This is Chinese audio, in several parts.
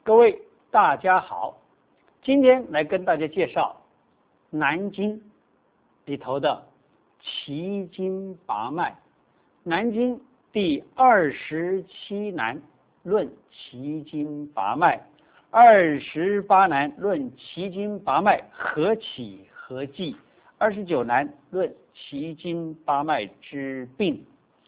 各位大家好，今天来跟大家介绍《南经》里头的奇经八脉。南经第27难论奇经八脉，28难论奇经八脉何起何迹，29难论奇经八脉之病。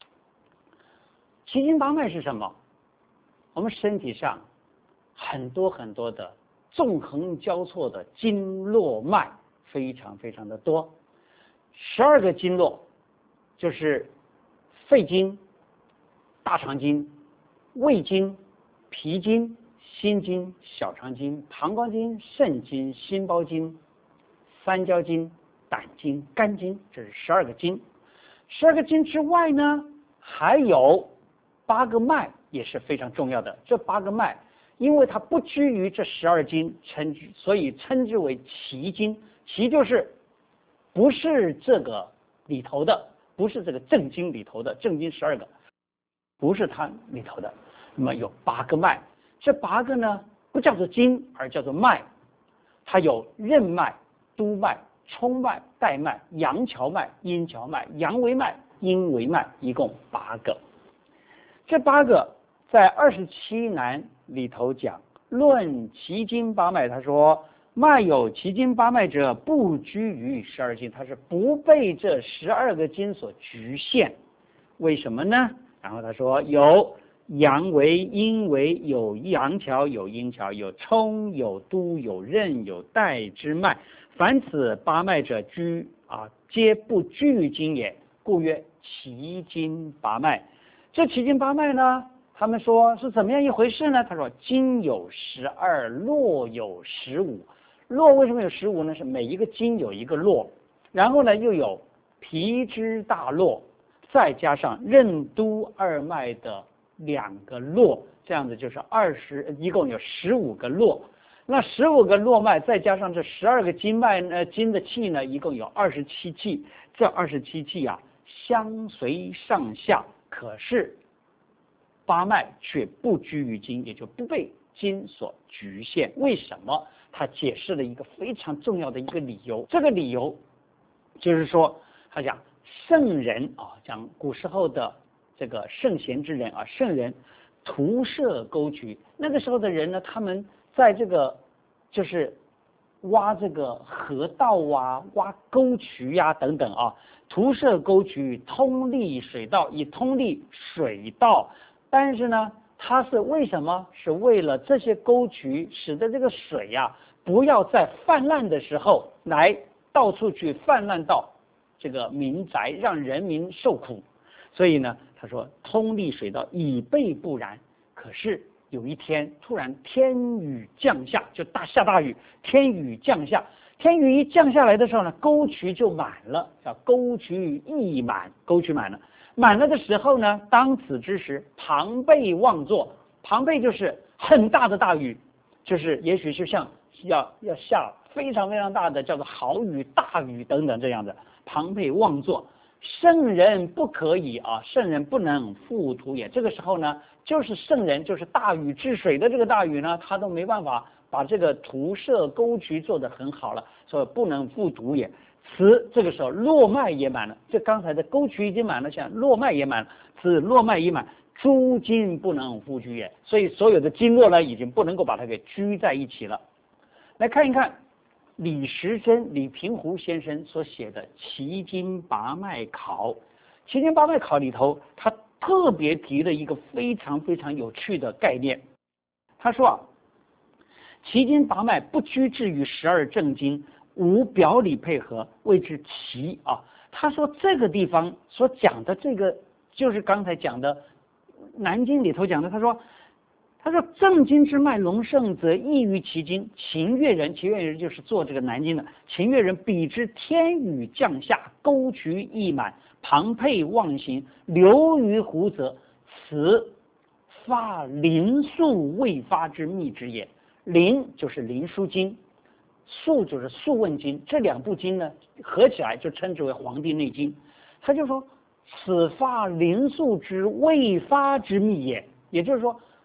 奇经八脉是什么？我们身体上很多的纵横交错的经络脉，非常的多。12个经络就是肺经、大肠经、胃经、脾经、心经、小肠经、膀胱经、肾经、心包经、三焦经、胆经、肝经，这是12个经。12个经之外呢，还有8个脉，也是非常重要的。这8个脉因为它不拘于这12经，所以称之为奇经。奇就是不是这个里头的，不是这个正经里头的，正经12个不是它里头的。那么有8个脉，这8个呢不叫做经，而叫做脉。它有任脉、督脉、冲脉、带脉、阳跷脉、阴跷脉、阳维脉、阴维脉，一共8个。这8个在27难里头讲论奇经八脉，他说脉有奇经八脉者，不拘于12经，它是不被这12个经所局限。为什么呢？然后他说有阳维、阴维，有阳跷、有阴跷，有冲、有督、有任、有带之脉，凡此八脉者皆不拘于经也，故曰奇经八脉。这奇经八脉呢，他们说是怎么样一回事呢？他说经有12，络有15。络为什么有15呢？是每一个经有一个络，然后呢又有皮支大络，再加上任督二脉的2个络，这样子就是一共有15个络。那15个络脉再加上这12个经脉呢，经的气呢，一共有27气。这27气相随上下，可是八脉却不拘于经，也就不被经所局限。为什么？他解释了一个非常重要的一个理由。这个理由就是说，他讲圣人讲古时候的这个圣贤之人圣人徒设沟渠。那个时候的人呢，他们在这个就是挖这个河道挖沟渠等等徒设沟渠，通利水道，以通利水道。但是呢，它是为什么？是为了这些沟渠使得这个水不要在泛滥的时候来到处去泛滥到这个民宅，让人民受苦。所以呢，他说通利水道，以备不然。可是有一天突然天雨降下，就下大雨，天雨降下，天雨一降下来的时候呢，沟渠就满了，叫沟渠溢满，沟渠满了。满了的时候呢，当此之时，庞贝妄作。庞贝就是很大的大雨，就是也许就像要下非常大的叫做豪雨、大雨等等这样的。庞贝妄作，圣人不可以圣人不能复图也。这个时候呢，就是圣人，就是大禹治水的这个大禹呢，他都没办法把这个徒设沟渠做得很好了，所以不能复图也。这个时候络脉也满了，这刚才的沟渠已经满了，像络脉也满了，此络脉已满，诸经不能复拘也。所以所有的经络呢，已经不能够把它给拘在一起了。来看一看李平湖先生所写的《奇经八脉考》。《奇经八脉考》里头，他特别提了一个非常有趣的概念。他说奇经八脉不拘滞于12正经，无表里配合，谓之奇他说这个地方所讲的这个，就是刚才讲的南经里头讲的。他说正经之脉隆盛，则异于奇经。秦越人就是做这个南经的。秦越人比之天雨降下，沟渠溢满，庞沛妄行，流于湖泽，此发灵素未发之秘之也。灵就是灵枢经，素就是素问经，这2部经呢合起来就称之为黄帝内经。他就说此发灵素之未发之秘也，也就是说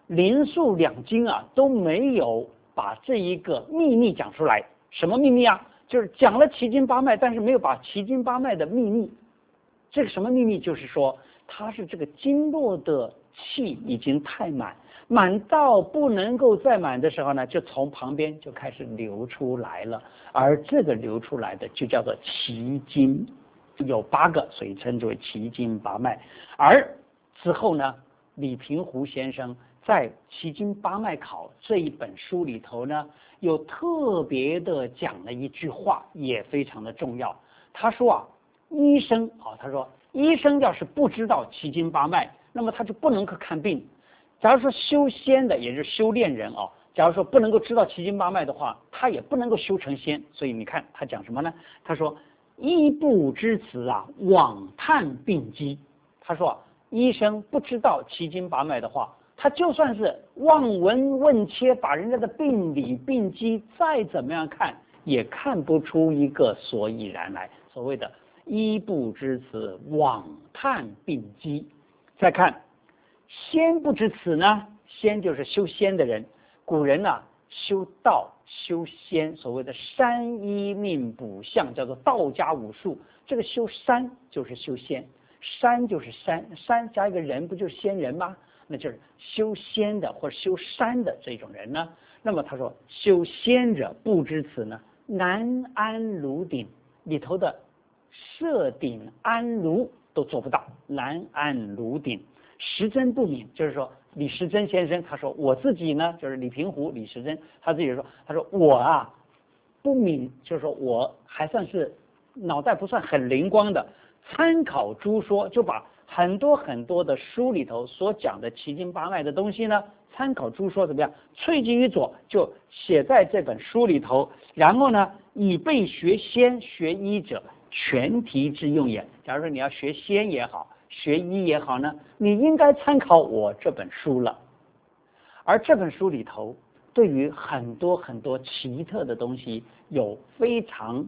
林肃两京啊都没有把这一个秘密讲出来。什么秘密啊？就是讲了奇经八脉，但是没有把奇经八脉的秘密。这个什么秘密？就是说它是这个经络的气已经太满，满到不能够再满的时候呢，就从旁边就开始流出来了。而这个流出来的就叫做奇经，有8个，所以称之为奇经八脉。而之后呢，李平湖先生在《奇经八脉考》这一本书里头呢，有特别的讲了一句话，也非常的重要。他说啊，他说医生要是不知道奇经八脉，那么他就不能够看病。假如说修仙的，也就是修炼人啊，假如说不能够知道奇经八脉的话，他也不能够修成仙。所以你看他讲什么呢？他说医不知此啊，妄探病机。他说医生不知道奇经八脉的话，他就算是望闻问切，把人家的病理病机再怎么样看，也看不出一个所以然来。所谓的医不知此，妄探病机。再看仙不知此呢，仙就是修仙的人。古人啊，修道修仙，所谓的山医命卜相，叫做道家武术。这个修山就是修仙，山就是山，山加一个人，不就是仙人吗？那就是修仙的或者修山的这种人呢。那么他说修仙者不知此呢，难安炉鼎，里头的设鼎安炉都做不到，难安炉鼎。时真不敏，就是说李时珍先生他说我自己呢，就是李平湖李时珍他自己说，他说我啊不敏，就是说我还算是脑袋不算很灵光的，参考诸说，就把很多很多的书里头所讲的奇经八脉的东西呢，参考诸说怎么样，萃集于左，就写在这本书里头。然后呢，以备学仙学医者全题之用也。假如说你要学仙也好，学医也好呢，你应该参考我这本书了。而这本书里头对于很多很多奇特的东西有非常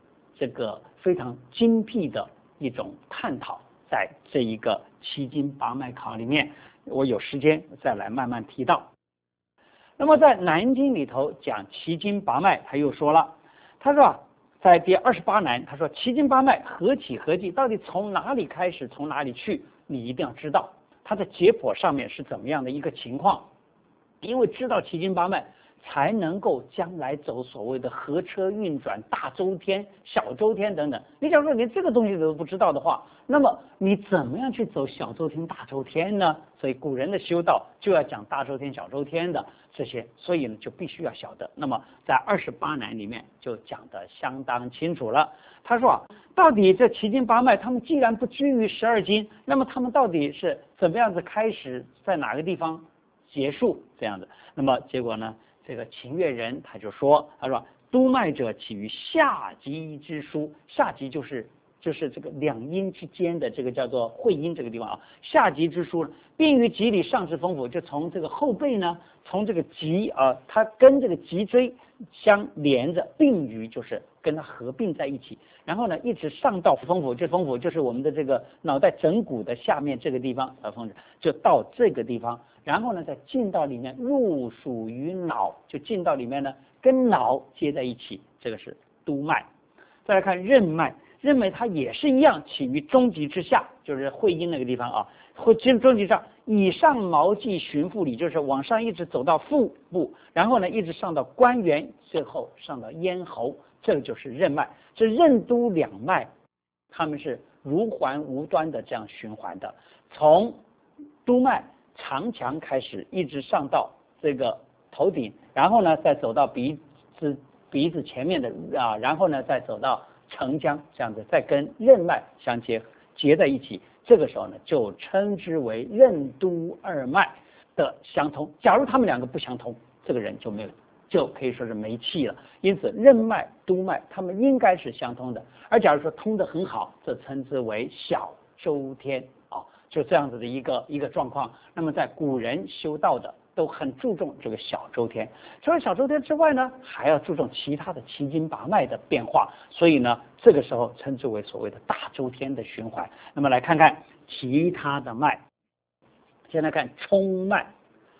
精辟的一种探讨，在这一个奇经八脉考里面，我有时间再来慢慢提到。那么在南经里头讲奇经八脉，他又说了，他说在第28难，他说奇经八脉何起何迹，到底从哪里开始，从哪里去，你一定要知道它的解剖上面是怎么样的一个情况。因为知道奇经八脉，才能够将来走所谓的合车运转、大周天、小周天等等。你假如说连这个东西都不知道的话，那么你怎么样去走小周天、大周天呢？所以古人的修道就要讲大周天、小周天的这些，所以呢就必须要晓得。那么在28难里面就讲得相当清楚了。他说到底这奇经八脉，他们既然不拘于12经，那么他们到底是怎么样子开始，在哪个地方结束这样的？那么结果呢？这个秦越人他就说，他说督脉者起于下极之枢，下极就是这个两阴之间的这个叫做会阴这个地方啊，下极之枢，并于脊里上至风府，就从这个后背呢，从这个脊啊，它跟这个脊椎相连着，并于就是跟它合并在一起，然后呢一直上到风府，这风府就是我们的这个脑袋枕骨的下面这个地方风府，就到这个地方。然后呢，再进到里面，入属于脑，就进到里面呢，跟脑接在一起，这个是督脉。再来看任脉，任脉它也是一样，起于中极之下，就是会阴那个地方啊，会经中极上，以上毛际循腹里，就是往上一直走到腹部，然后呢一直上到关元，最后上到咽喉，这个就是任脉。这任督两脉，它们是如环无端的这样循环的，从督脉长强开始，一直上到这个头顶，然后呢再走到鼻子前面的然后呢再走到承浆，这样子再跟任脉相结在一起，这个时候呢就称之为任督二脉的相通。假如他们两个不相通，这个人就可以说是没气了。因此任脉督脉他们应该是相通的，而假如说通得很好，这称之为小周天就这样子的一个状况。那么在古人修道的都很注重这个小周天，除了小周天之外呢，还要注重其他的奇经八脉的变化，所以呢这个时候称之为所谓的大周天的循环。那么来看看其他的脉，先来看冲脉。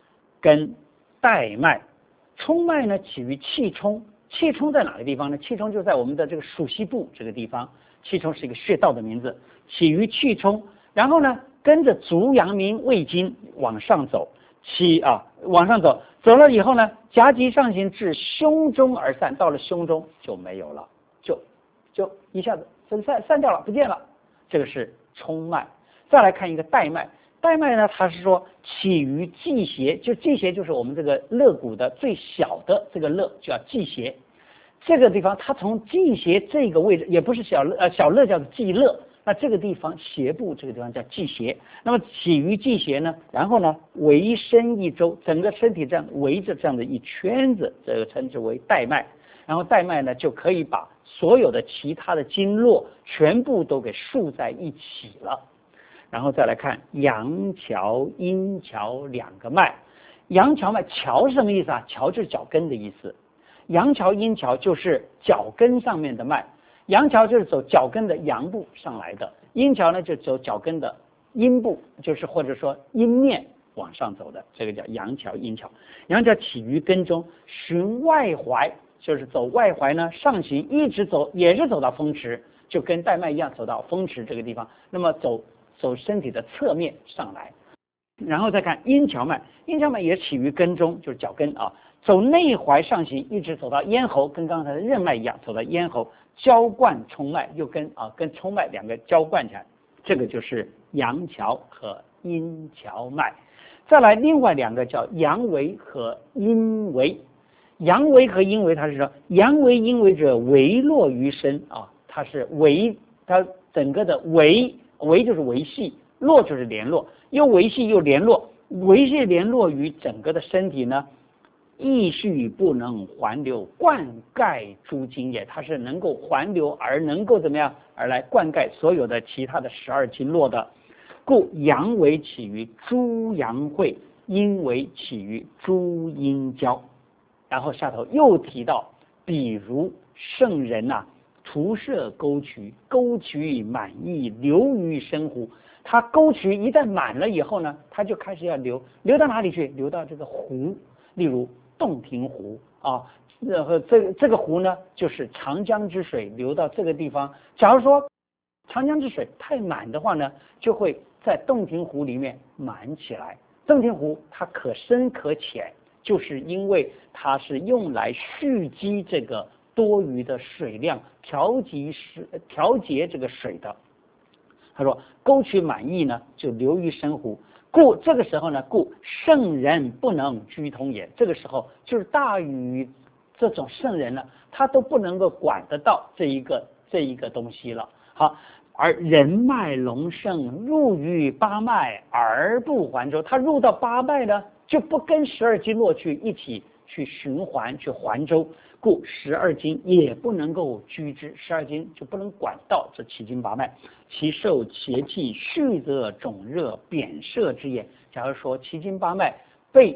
跟带脉。冲脉呢起于气冲，气冲在哪个地方呢？气冲就在我们的这个属膝部这个地方，气冲是一个穴道的名字，起于气冲，然后呢跟着足阳明胃经往上走，往上走，走了以后呢，夹击上行至胸中而散，到了胸中就没有了，就一下子散掉了，不见了。这个是冲脉。再来看一个带脉，带脉呢，它是说起于际胁，就际胁就是我们这个肋骨的最小的这个肋，叫际胁。这个地方它从际胁这个位置，也不是小肋叫做际肋，那这个地方胁部这个地方叫际胁。那么起于际胁呢，然后呢围身一周，整个身体这样围着这样的一圈子，这个称之为带脉。然后带脉呢就可以把所有的其他的经络全部都给束在一起了。然后再来看阳桥、阴桥两个脉。阳桥脉，桥是什么意思啊？桥就是脚跟的意思。阳桥、阴桥就是脚跟上面的脉。阳桥就是走脚跟的阳部上来的，阴桥呢就走脚跟的阴部，就是或者说阴面往上走的，这个叫阳桥、阴桥。阳桥起于根中，循外踝，就是走外踝呢上行，一直走，也是走到风池，就跟带脉一样，走到风池这个地方。那么走身体的侧面上来，然后再看阴桥脉，阴桥脉也起于根中，就是脚跟啊，走内踝上行，一直走到咽喉，跟刚才的任脉一样，走到咽喉，交贯冲脉，又跟冲脉两个交贯起来，这个就是阳桥和阴桥脉。再来另外两个叫阳维和阴维。阳维和阴维，它是说阳维阴维者维络于身啊，它是维，它整个的维就是维系，络就是联络，又维系又联络，维系联络于整个的身体呢，亦续不能环流灌溉诸经也，它是能够环流而能够怎么样而来灌溉所有的其他的12经络的。故阳维起于诸阳会，阴维起于诸阴交。然后下头又提到，比如圣人涂摄沟渠，沟渠满溢，流于深湖。它沟渠一旦满了以后呢，它就开始要流到哪里去？流到这个湖，例如洞庭湖啊。这个湖呢，就是长江之水流到这个地方。假如说长江之水太满的话呢，就会在洞庭湖里面满起来。洞庭湖它可深可浅，就是因为它是用来蓄积这个多余的水量，调节这个水的。他说沟渠满溢呢，就流于深湖。故这个时候呢，故圣人不能居通也。这个时候就是大禹这种圣人呢，他都不能够管得到这一个东西了。好，而人脉隆盛，入于八脉而不环周。他入到八脉呢，就不跟12经络去一起去循环去环周，故12经也不能够居之，12经就不能管到这7经8脉，其受邪气蓄则肿热扁摄之也。假如说7经8脉被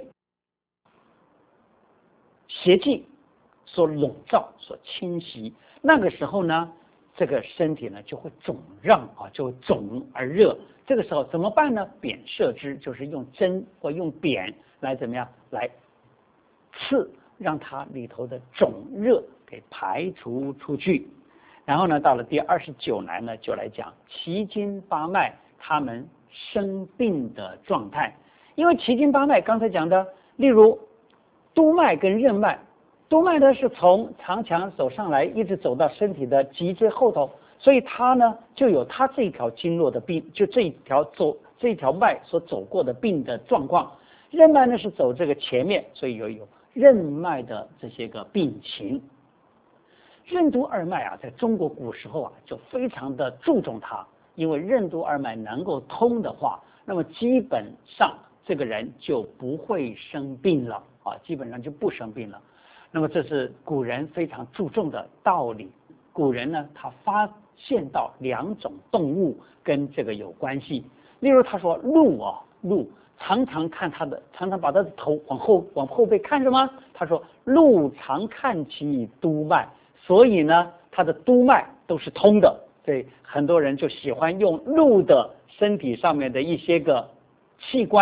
邪气所笼罩所侵袭，那个时候呢，这个身体呢就会肿胀就肿而热。这个时候怎么办呢？扁摄之，就是用针或用扁来怎么样来刺，让它里头的肿热给排除出去。然后呢，到了第29栏呢，就来讲7经8脉他们生病的状态。因为7经8脉刚才讲的，例如督脉跟任脉，督脉呢是从长强走上来，一直走到身体的脊椎后头，所以它呢就有它这一条经络的病，就这一条脉所走过的病的状况。任脉呢是走这个前面，所以有任脉的这些个病情。任督二脉在中国古时候就非常的注重它，因为任督二脉能够通的话，那么基本上这个人就不会生病了基本上就不生病了。那么这是古人非常注重的道理。古人呢，他发现到2种动物跟这个有关系。例如他说鹿常常把他的头往后背看着吗？他说鹿常看其督脉，所以呢他的督脉都是通的。所以很多人就喜欢用鹿的身体上面的一些个器官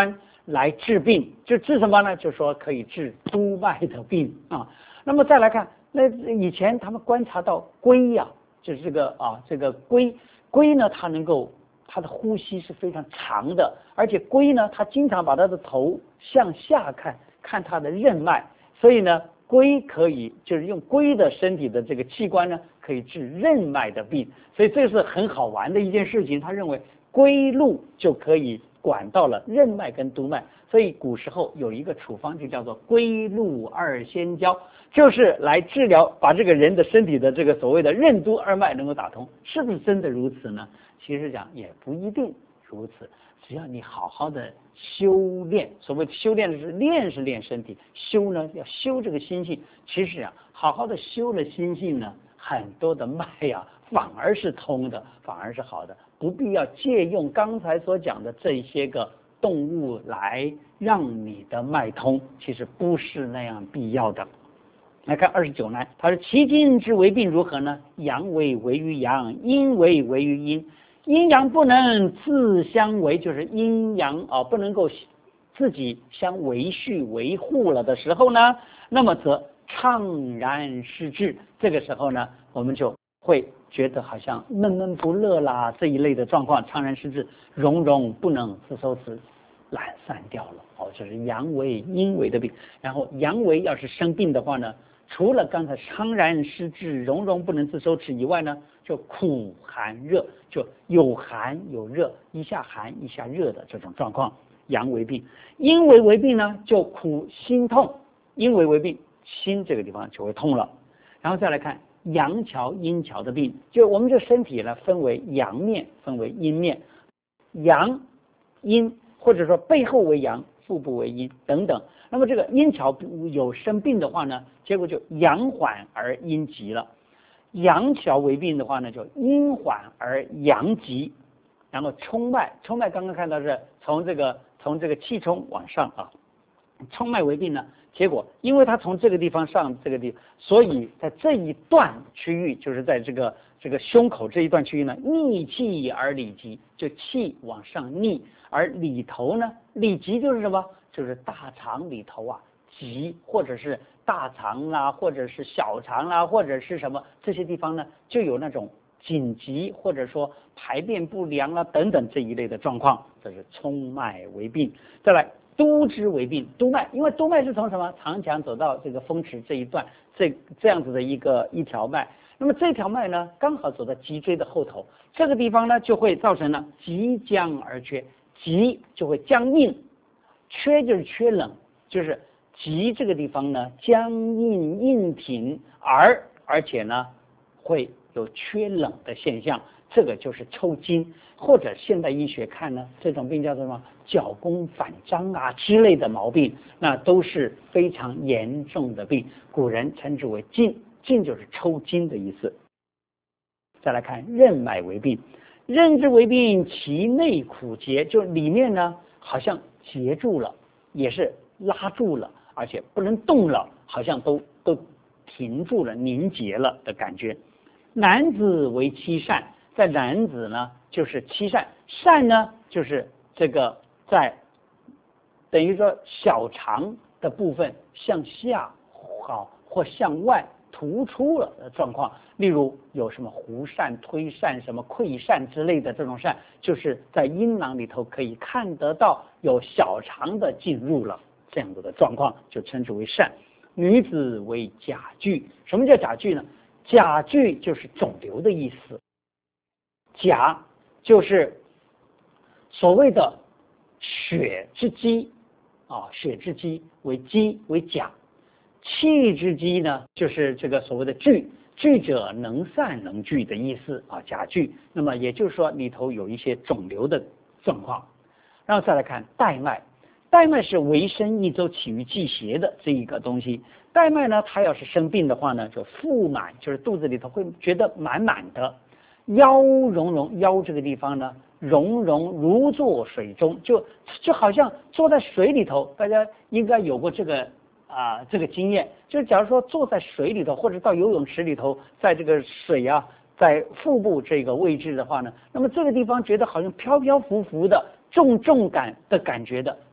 来治病，就治什么呢？就说可以治督脉的病啊。那么再来看，那以前他们观察到龟呀、就是这个龟呢，它的呼吸是非常长的，而且龟呢，它经常把它的头向下看它的任脉，所以呢，龟可以就是用龟的身体的这个器官呢，可以治任脉的病，所以这是很好玩的一件事情。他认为龟鹿就可以管到了任脉跟督脉，所以古时候有一个处方就叫做龟鹿二仙交，就是来治疗把这个人的身体的这个所谓的任督二脉能够打通。是不是真的如此呢？其实讲也不一定如此，只要你好好的修炼，所谓修炼的是练身体，修呢要修这个心性。其实好好的修了心性呢，很多的脉反而是通的，反而是好的，不必要借用刚才所讲的这些个动物来让你的脉通，其实不是那样必要的。来看29呢，他说其经之为病如何呢？阳为于阳，阴为于阴。阴阳不能自相为，就是阴阳不能够自己相维续维护了的时候呢，那么则怅然失志。这个时候呢，我们就会觉得好像闷闷不乐啦，这一类的状况，怅然失志，荣荣不能自收持，懒散掉了。就是阳为阴为的病。然后阳为要是生病的话呢，除了刚才怅然失志、荣荣不能自收持以外呢，就苦寒热，就有寒有热，一下寒一下热的这种状况，阳为病。阴为病呢，就苦心痛，阴为病，心这个地方就会痛了。然后再来看阳桥阴桥的病，就我们这身体呢分为阳面，分为阴面，阳阴或者说背后为阳，腹部为阴等等。那么这个阴桥有生病的话呢，结果就阳缓而阴急了。阳桥为病的话呢，就阴缓而阳急。然后冲脉刚刚看到是从这个气冲往上冲脉为病呢，结果因为它从这个地方上这个地方，所以在这一段区域，就是在这个胸口这一段区域呢，逆气而里急，就气往上逆，而里头呢，里急就是什么？就是大肠里头急，或者是大肠啦，或者是小肠啦，或者是什么这些地方呢，就有那种紧急或者说排便不良啦等等这一类的状况，这是冲脉为病。再来督之为病，督脉，因为督脉是从什么长强走到这个风池这一段，这样子的一条脉。那么这条脉呢，刚好走到脊椎的后头，这个地方呢就会造成了极僵而缺，极就会僵硬，缺就是缺冷，就是极这个地方呢僵硬硬挺，而且呢会有缺冷的现象，这个就是抽筋，或者现代医学看呢，这种病叫做什么脚弓反张之类的毛病，那都是非常严重的病，古人称之为筋，筋就是抽筋的意思。再来看任脉为病，任之为病，其内苦结，就里面呢好像结住了，也是拉住了，而且不能动了，好像都停住了，凝结了的感觉。男子为七疝，在男子呢就是七疝，疝呢就是这个在等于说小肠的部分向下或向外突出了的状况，例如有什么弧疝、推疝、什么溃疝之类的这种疝，就是在阴囊里头可以看得到有小肠的进入了，这样子的状况就称之为疝。女子为甲聚，什么叫甲聚呢？甲聚就是肿瘤的意思，甲就是所谓的血之积血之积为甲，气之积呢就是这个所谓的聚，聚者能散能聚的意思甲聚。那么也就是说里头有一些肿瘤的状况。然后再来看带脉，带脉是维生一周起于季邪的这一个东西。带脉呢，它要是生病的话呢，就腹满，就是肚子里头会觉得满满的。腰荣，腰这个地方呢，荣如坐水中，就好像坐在水里头。大家应该有过这个经验，就是假如说坐在水里头，或者到游泳池里头，在这个水在腹部这个位置的话呢，那么这个地方觉得好像飘飘浮浮的。重感的感觉的，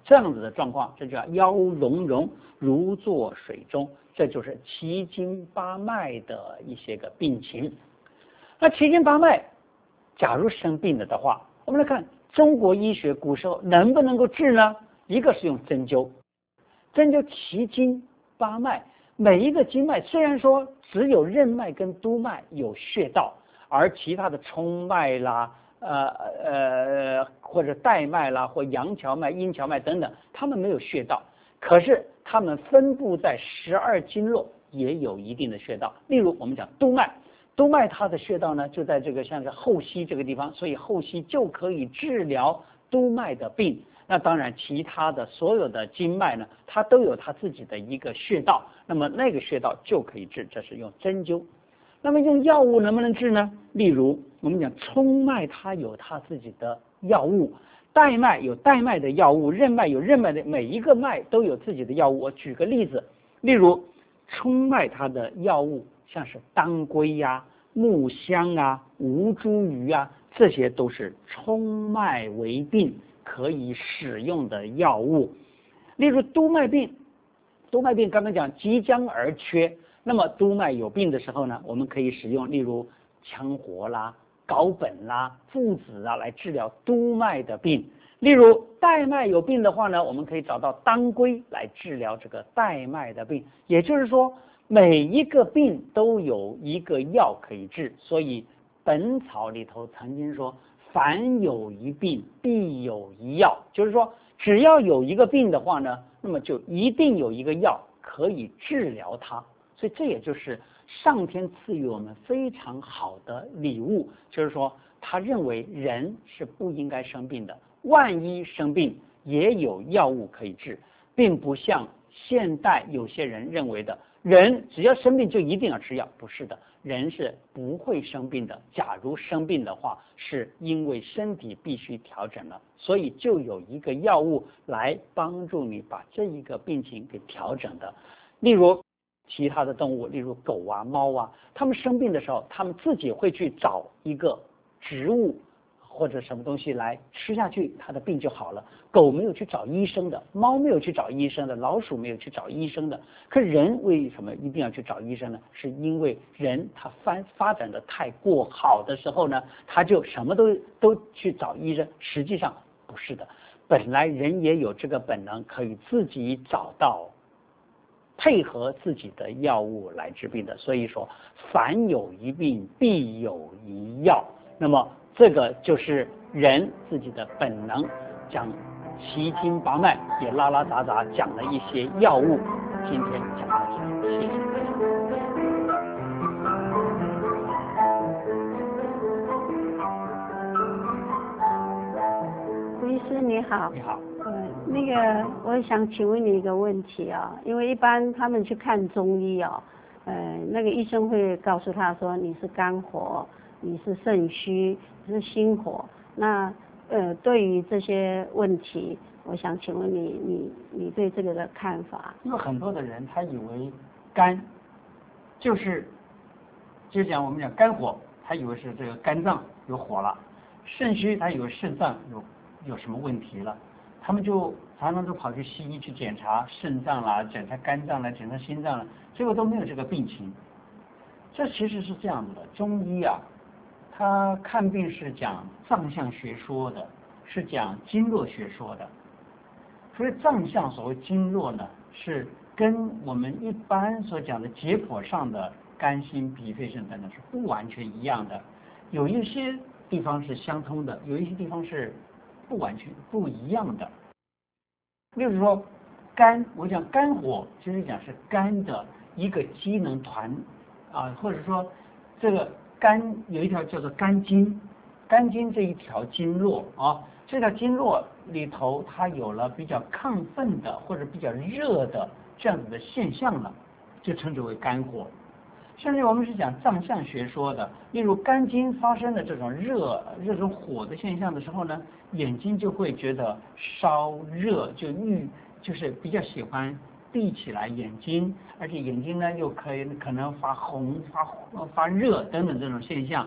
这样子的状况，这叫腰龙荣，如坐水中，这就是奇经八脉的一些个病情。那奇经八脉假如生病了的话，我们来看中国医学古时候能不能够治呢？一个是用针灸，针灸奇经八脉，每一个经脉虽然说只有任脉跟督脉有穴道，而其他的冲脉啦、或者带脉啦，或阳桥脉、阴桥脉等等，它们没有穴道，可是它们分布在12经络也有一定的穴道。例如我们讲督脉，督脉它的穴道呢就在这个像是后溪这个地方，所以后溪就可以治疗督脉的病。那当然其他的所有的经脉呢，它都有它自己的一个穴道，那么那个穴道就可以治，这是用针灸。那么用药物能不能治呢？例如我们讲冲脉，它有它自己的药物，带脉有带脉的药物，任脉有任脉的，每一个脉都有自己的药物。我举个例子，例如冲脉它的药物像是当归呀、木香啊、吴茱萸啊，这些都是冲脉为病可以使用的药物。例如督脉病，督脉病刚刚讲即将而缺，那么督脉有病的时候呢，我们可以使用例如羌活啦、藁本啦、附子啊来治疗督脉的病。例如带脉有病的话呢，我们可以找到当归来治疗这个带脉的病。也就是说，每一个病都有一个药可以治，所以《本草》里头曾经说，凡有一病必有一药，就是说只要有一个病的话呢，那么就一定有一个药可以治疗它。所以这也就是上天赐予我们非常好的礼物，就是说他认为人是不应该生病的，万一生病也有药物可以治，并不像现代有些人认为的，人只要生病就一定要吃药。不是的，人是不会生病的，假如生病的话，是因为身体必须调整了，所以就有一个药物来帮助你把这一个病情给调整的。例如其他的动物，例如狗啊、猫啊，它们生病的时候，它们自己会去找一个植物或者什么东西来吃下去，它的病就好了。狗没有去找医生的，猫没有去找医生的，老鼠没有去找医生的。可人为什么一定要去找医生呢？是因为人他发展的太过好的时候呢，他就什么都去找医生。实际上不是的，本来人也有这个本能，可以自己找到配合自己的药物来治病的。所以说凡有一病必有一药，那么这个就是人自己的本能。讲奇经八脉也拉拉杂杂讲了一些药物，今天讲到这里，谢谢大家。 吴医师你好。 你好。 那个我想请问你一个问题啊，因为一般他们去看中医啊，那个医生会告诉他说你是肝火，你是肾虚，你是心火。那对于这些问题，我想请问你对这个的看法？ 因为很多的人他以为肝就讲我们讲肝火，他以为是这个肝脏有火了；肾虚他以为肾脏有什么问题了。他们就常常都跑去西医去检查肾脏啦，检查肝脏啦，检查心脏啦，结果都没有这个病情。这其实是这样子的，中医啊，他看病是讲脏象学说的，是讲经络学说的。所以脏象所谓经络呢，是跟我们一般所讲的解剖上的肝心脾肺肾等等是不完全一样的，有一些地方是相通的，有一些地方是不完全不一样的。例如说肝，我讲肝火其实讲是肝的一个机能团啊，或者说这个肝有一条叫做肝经，肝经这一条经络啊，这条经络里头它有了比较亢奋的或者比较热的这样子的现象了，就称之为肝火。甚至我们是讲脏象学说的，例如肝经发生的这种这种火的现象的时候呢，眼睛就会觉得烧热，就是比较喜欢闭起来眼睛，而且眼睛呢又可能发红、发热等等这种现象。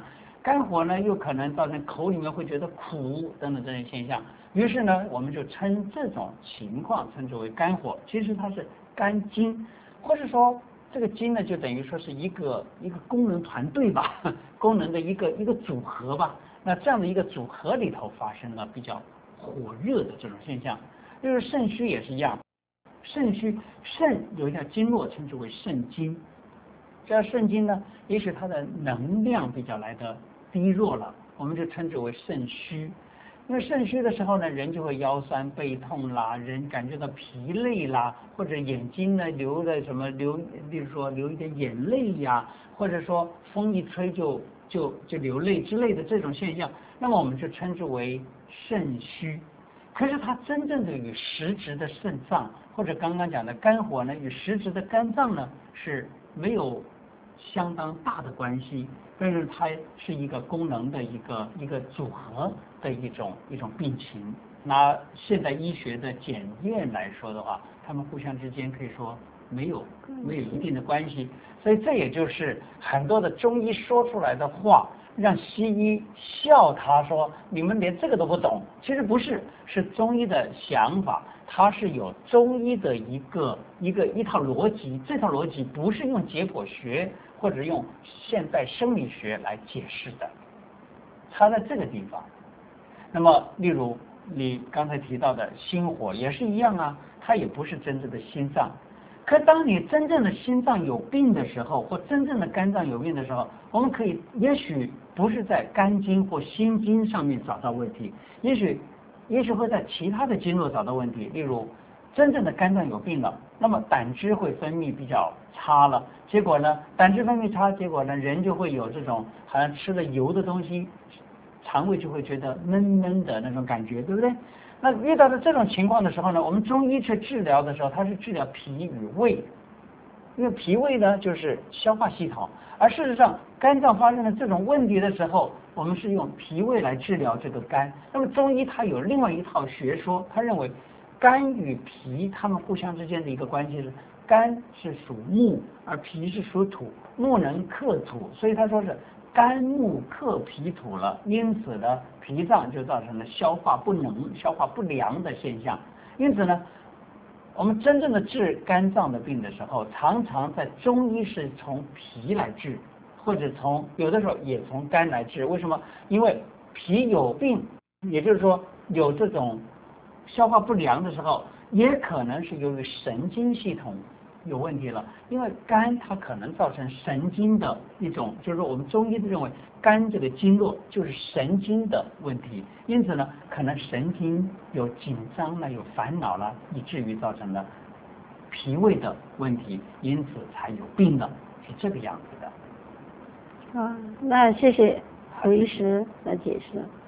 肝火呢又可能造成口里面会觉得苦等等这些现象。于是呢，我们就称这种情况称之为肝火，其实它是肝经，或是说这个经呢就等于说是一个功能团队吧，功能的一个组合吧。那这样的一个组合里头发生了比较火热的这种现象。就是肾虚也是一样，肾虚肾有一条经络称之为肾经，这条肾经呢，也许它的能量比较来的低弱了，我们就称之为肾虚。因为肾虚的时候呢，人就会腰酸背痛啦，人感觉到疲累啦，或者眼睛呢流了什么流，例如说流一点眼泪呀，或者说风一吹就流泪之类的这种现象，那么我们就称之为肾虚。可是它真正的与实质的肾脏，或者刚刚讲的肝火呢，与实质的肝脏呢是没有相当大的关系，但是它是一个功能的一个组合的一种病情。拿现代医学的检验来说的话，他们互相之间可以说没有一定的关系，所以这也就是很多的中医说出来的话，让西医笑他说你们连这个都不懂。其实不是，是中医的想法，它是有中医的一套逻辑，这套逻辑不是用解剖学或者用现代生理学来解释的，它在这个地方。那么例如你刚才提到的心火也是一样啊，它也不是真正的心脏。可当你真正的心脏有病的时候，或真正的肝脏有病的时候，我们可以也许不是在肝经或心经上面找到问题，也许会在其他的经络找到问题。例如真正的肝脏有病了，那么胆汁会分泌比较差了，结果呢胆汁分泌差，结果呢人就会有这种好像吃了油的东西，肠胃就会觉得闷闷的那种感觉，对不对？那遇到的这种情况的时候呢，我们中医去治疗的时候，它是治疗脾与胃，因为脾胃呢就是消化系统，而事实上肝脏发生了这种问题的时候，我们是用脾胃来治疗这个肝。那么中医它有另外一套学说，他认为肝与脾它们互相之间的一个关系是，肝是属木，而脾是属土，木能克土，所以他说是肝木克脾土了，因此呢脾脏就造成了消化不能、消化不良的现象。因此呢，我们真正的治肝脏的病的时候，常常在中医是从脾来治，或者有的时候也从肝来治。为什么？因为脾有病，也就是说有这种消化不良的时候，也可能是由于神经系统有问题了。因为肝它可能造成神经的一种，就是说我们中医认为肝这个经络就是神经的问题，因此呢可能神经有紧张了，有烦恼了，以至于造成了脾胃的问题，因此才有病的，是这个样子的。 那谢谢胡医师的解释。